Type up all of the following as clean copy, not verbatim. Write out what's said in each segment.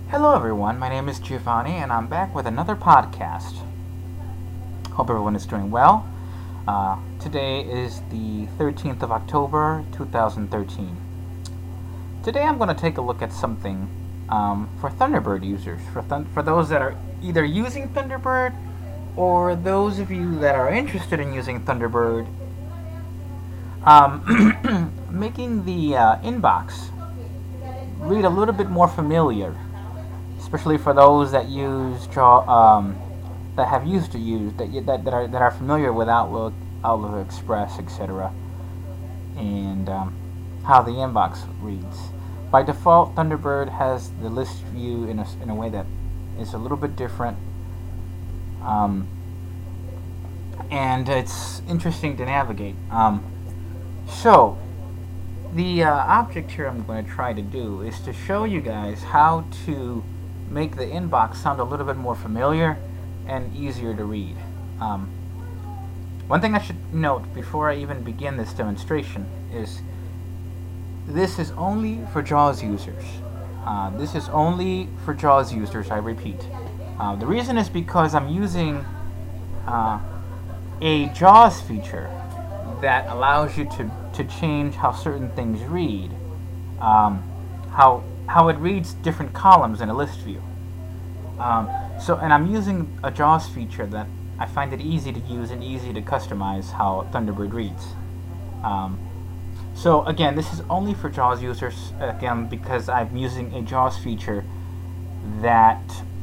Hello everyone, my name is Giovanni and I'm back with another podcast. Hope everyone is doing well. Today is the 13th of October, 2013. Today I'm going to take a look at something for Thunderbird users, for those that are either using Thunderbird or those of you that are interested in using Thunderbird, making the inbox read a little bit more familiar, especially for those that that have used to use that are familiar with Outlook Express, etc., and how the inbox reads. By default, Thunderbird has the list view in a way that is a little bit different, and it's interesting to navigate. So, the object here I'm going to try to do is to show you guys how to make the inbox sound a little bit more familiar and easier to read. One thing I should note before I even begin this demonstration is this is only for JAWS users. This is only for JAWS users, I repeat. The reason is because I'm using a JAWS feature that allows you to change how certain things read, how it reads different columns in a list view. And I'm using a JAWS feature that I find it easy to use and easy to customize how Thunderbird reads. So again, this is only for JAWS users, again, because I'm using a JAWS feature that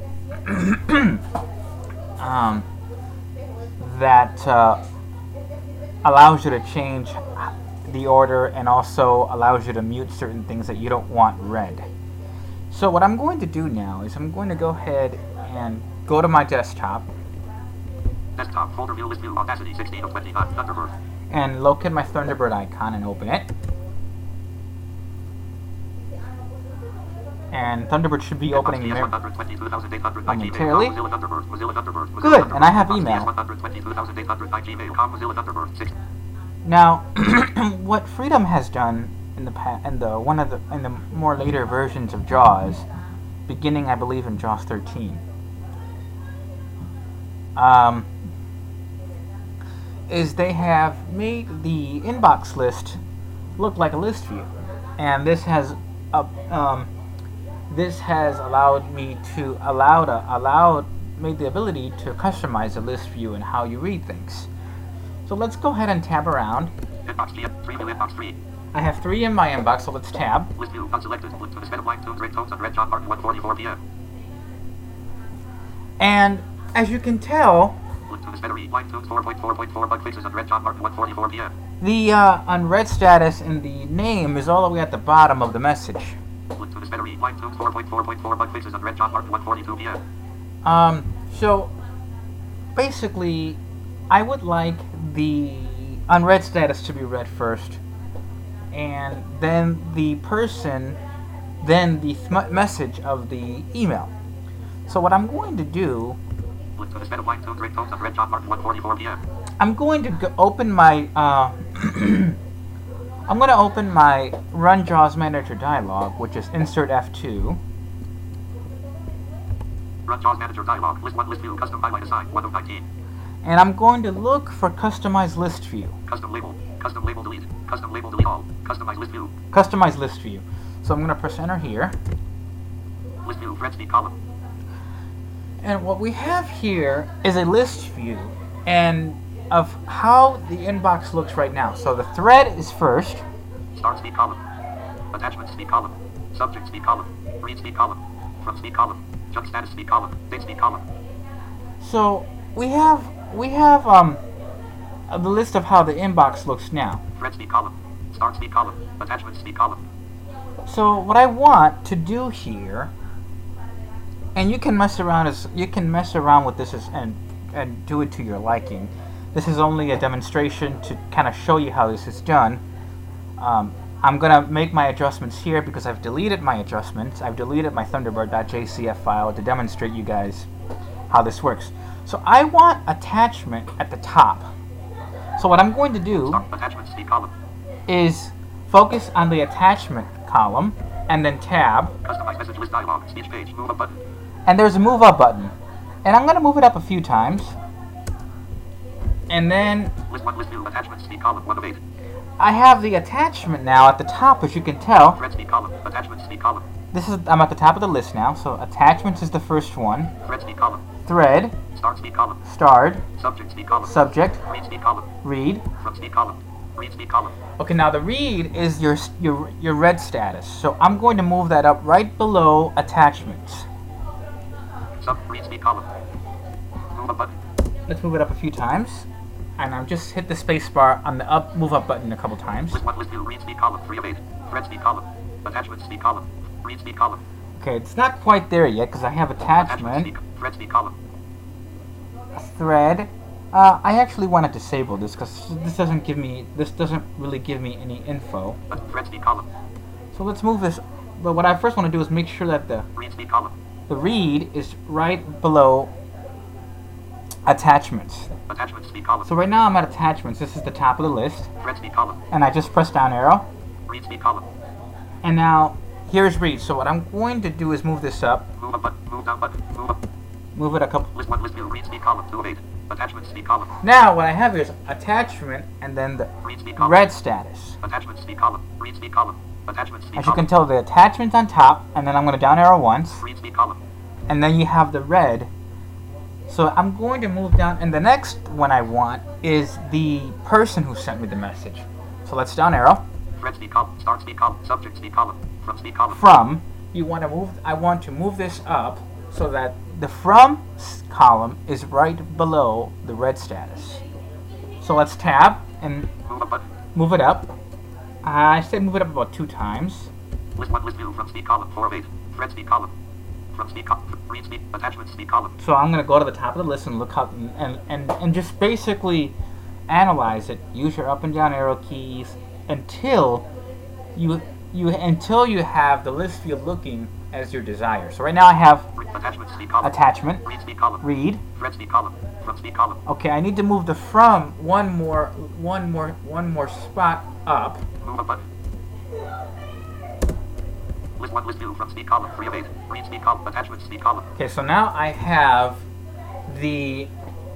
allows you to change the order and also allows you to mute certain things that you don't want read. So what I'm going to do now is I'm going to go ahead and go to my desktop. Desktop folder view list view Audacity 16 of 25 Thunderbird. And locate my Thunderbird icon and open it. And Thunderbird should be opening momentarily. Good, and I have email. Now, what Freedom has done in the more later versions of JAWS, beginning I believe in JAWS 13, is they have made the inbox list look like a list view, and this has allowed me to made the ability to customize the list view and how you read things. So let's go ahead and tab around. I have 3 in my inbox, so let's tab. List view unselected. Look to the span of line tunes, ringtones, and red John Martin 1:44 p.m. And as you can tell, look to the span of line tunes 4.4.4 bug fixes and red John Martin 1:44 p.m. The unread status in the name is all the way at the bottom of the message. Look to the span of line tunes 4.4.4 bug fixes and red John Martin 1:42 p.m. So basically, I would like the unread status to be read first, and then the message of the email. So what I'm going to do, look to the span of line tunes, ringtones, and red John Martin 1:44 p.m. I'm going to open my I'm going to open my Run JAWS Manager dialog, which is Insert F2. Run JAWS Manager dialog, list 1 list view, custom highlight assign 1 of 19. And I'm going to look for Customize List View. Custom label delete all, customize list view. Customize List View. So I'm going to press Enter here. List view, thread speed column. And what we have here is a list view and of how the inbox looks right now. So the thread is first. Start speed column. Attachment speed column. Subject speed column. Read speed column. From speed column. Jump status speed column. Date speed column. So we have the list of how the inbox looks now. Thread speed column. Start speed column. Attachment speed column. So what I want to do here, and you can mess around with this and do it to your liking. This is only a demonstration to kind of show you how this is done. I'm going to make my adjustments here because I've deleted my adjustments. I've deleted my Thunderbird.jcf file to demonstrate you guys how this works. So I want attachment at the top. So what I'm going to do is focus on the attachment column and then tab, Customize message list dialog. Speech page. Move up button. and there's a move up button. And I'm going to move it up a few times. And then List 1, list 2, attachments. Speed column 1 of 8. I have the attachment now at the top, as you can tell. Thread speed column. Attachments. Speed column. I'm at the top of the list now, so attachments is the first one. Thread speed column. Thread, Start speed column. starred, Subject speed column. subject, Read speed column. read. From speed column. Read speed column. Okay, now the read is your read status. So I'm going to move that up right below attachments. Read speed column. Move up button. Let's move it up a few times. And I'll just hit the space bar on the move up button a couple times. List 1, list 2, read speed column 3 of 8. Thread speed column. Attachment speed column. Read speed column. Okay, it's not quite there yet because I have attachment, speed. Thread speed column. thread. I actually want to disable this because this doesn't really give me any info. Thread speed column. So let's move this. But what I first want to do is make sure that the Read speed column. read is right below attachments. Attachment speed column. So right now I'm at attachments. This is the top of the list. Thread speed column. And I just press down arrow. Read speed column. And now here's read. So what I'm going to do is move this up. Move up button. Move down button. Move up. Move it a couple. List 1, list 2, read speed column 2 of 8. Attachment speed column. Now what I have here is attachment and then the Read speed column. read status. Attachment speed column. Read speed column. Attachment speed As you column. can tell, the attachment's on top, and then I'm going to down arrow once, Read speed column. and then you have the read. So I'm going to move down, and the next one I want is the person who sent me the message. So let's down arrow. Thread speed column. Start speed column. Subject speed column. From speed column. From, I want to move this up so that the from column is right below the read status. So let's tab and Move up button. move it up. I said move it up about 2 times. List 1, list 2, from speed column 4 of 8. Thread speed column. From speed column. Read speed. Attachment speed column. So I'm going to go to the top of the list and look up and just basically analyze it. Use your up and down arrow keys until you have the list view looking as your desire. So right now I have Attachment speed column. attachment, Read speed column. read. Thread speed column. From speed column. Okay, I need to move the from one more spot up. Move up button. List 1, list 2, from speed column 3 of 8. Read speed column. Attachment speed column. Okay, so now I have the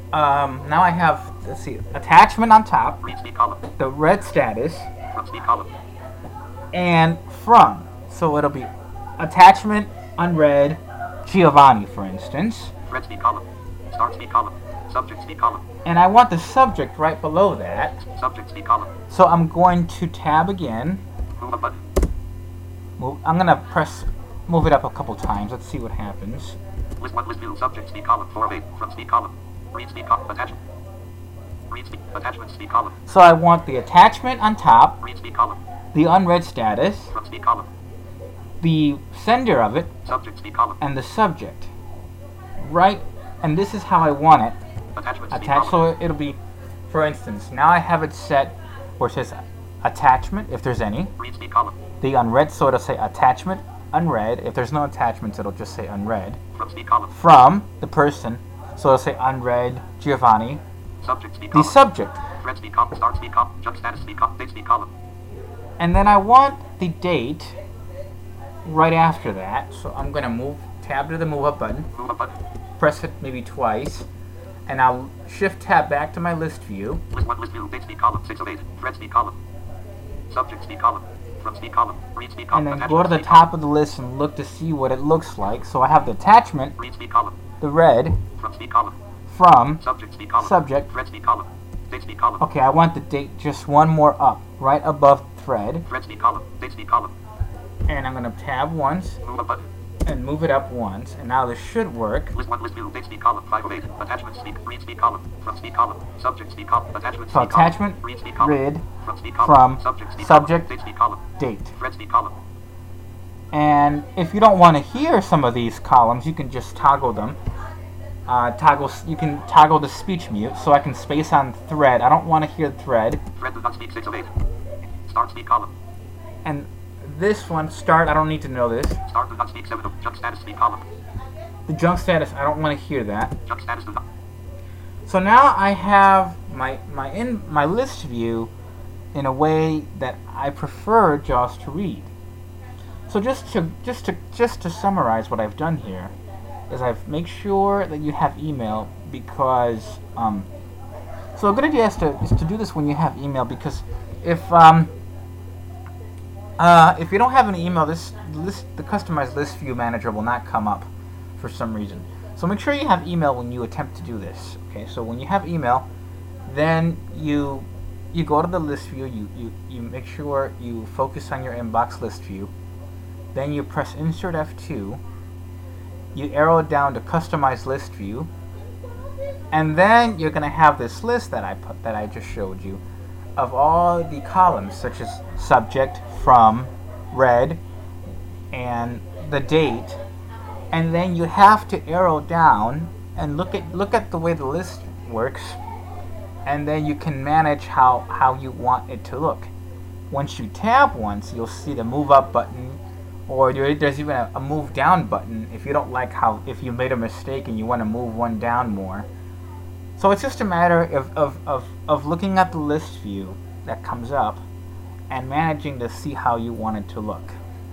let's see, attachment on top, Read speed column. the read status, From speed column. and from. So it'll be attachment, unread, Giovanni, for instance. Thread speed column. Start speed column. Subject speed column. And I want the subject right below that. Subject speed column. So I'm going to tab again. Move up button. I'm going to move it up a couple times. Let's see what happens. List 1, list 2, subject speed column 4 of 8. From speed column. Read speed column. Attachment. Read speed. Attachment speed column. So I want the attachment on top, Read speed column. the unread status, From speed column. the sender of it, Subject speed column. and the subject. Right, and this is how I want it Attachment speed attached. column. So it'll be, for instance, now I have it set where it says attachment, if there's any. Read speed column. The unread, so it'll say attachment, unread. If there's no attachments, it'll just say unread. From speed column. From the person, so it'll say unread Giovanni. Subject speed The column. subject. Thread speed column. Start speed column. Jump status speed column. Date speed column. And then I want the date right after that. So I'm going to tab to the move up button, Move up button. press it maybe twice, and I'll shift tab back to my list view. List 1, list 2, date speed column 6 of 8. Thread speed column. Subject speed column. From speed column. Read speed And column. then Attachment go to the speed column. top of the list and look to see what it looks like. So I have the attachment, Read speed column. the read, From speed column. from, Subject speed column. subject. Thread speed column. Date speed column. Okay, I want the date just one more up, right above thread. Thread speed column. Date speed column. And I'm going to tab once Move up button. and move it up once. And now this should work. List 1, list 2, date speed column 5 of 8. Attachment speed. Read speed column. From speed column. Subject speed column. Attachment So speed column. attachment, Read speed column. read, From speed column. from, Subject speed subject, column. Date speed column. date. Thread speed column. And if you don't want to hear some of these columns, you can just toggle them. You can toggle the speech mute, so I can space on thread. I don't want to hear thread. Thread does not speak 6 of 8. Start speed column. And this one, start, I don't need to know this. Start does not speak 7 of. Jump status speed column. The jump status, I don't want to hear that. Jump status does not. So now I have my list view in a way that I prefer JAWS to read. So just to summarize what I've done here is I've make sure that you have email because so a good idea is to do this when you have email, because if you don't have an email, the customized list view manager will not come up for some reason. So make sure you have email when you attempt to do this. Okay, so when you have email, then you go to the list view, you make sure you focus on your inbox list view, then you press insert F2, you arrow down to customize list view, and then you're going to have this list that I just showed you of all the columns, such as subject, from, read, and the date. And then you have to arrow down and look at the way the list works, and then you can manage how you want it to look. Once you tab once, you'll see the move up button, or there's even a move down button if you don't like if you made a mistake and you want to move one down more. So it's just a matter of looking at the list view that comes up and managing to see how you want it to look.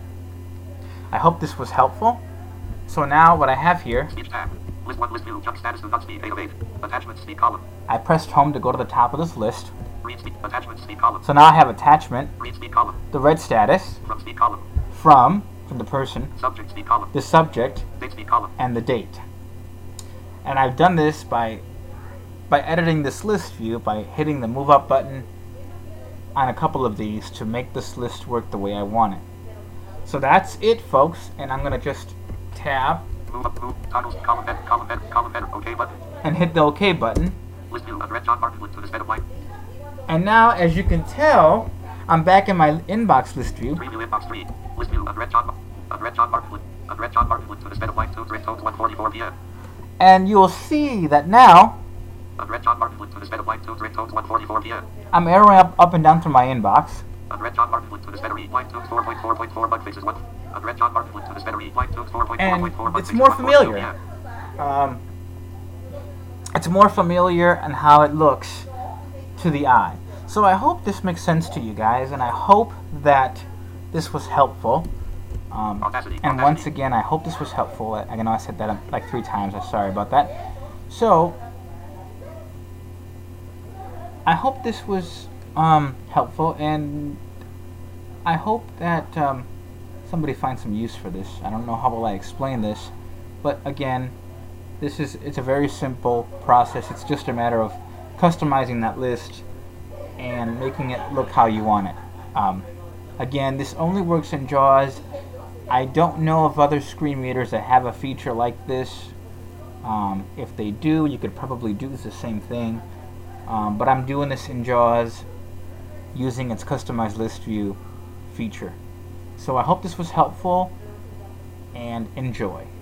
I hope this was helpful. So now what I have here, Speech tab. List 1, list view, jump status of speed 8 of 8. Attachment speed column. I pressed home to go to the top of this list. Read speed, attachment speed column. So now I have attachment, Read speed column. the read status, From speed column. from the person, Subject speed column. the subject, Date speed column. and the date. And I've done this by editing this list view by hitting the move up button on a couple of these to make this list work the way I want it. So that's it, folks, and I'm going to just tab Move up, move, toggles, column header, OK button. and hit the OK button. List view, address John Martin link to this bed of line. And now, as you can tell, I'm back in my inbox list view. Preview inbox 3. List view, address John Martin link to this bed of line 2, ringtones 1:44 p.m. And you'll see that now Address John Martin link to this bed of line 2, ringtones 1:44 p.m. I'm arrowing up and down through my inbox. Address John Martin link to this battery line 2, 4.4.4 bug faces 1. Address John Martin link to this battery line 2, 4.4.4 And bug it's faces more 1:42 familiar. p.m. It's more familiar and how it looks to the eye. So I hope this makes sense to you guys, and I hope that this was helpful. And once again, I hope this was helpful. I know I said that like 3 times. I'm sorry about that. So I hope this was helpful, and I hope that somebody finds some use for this. I don't know how will I explain this, but again, it's a very simple process. It's just a matter of customizing that list and making it look how you want it. Again, this only works in JAWS. I don't know of other screen readers that have a feature like this. If they do, you could probably do the same thing. But I'm doing this in JAWS using its customized list view feature. So I hope this was helpful, and enjoy.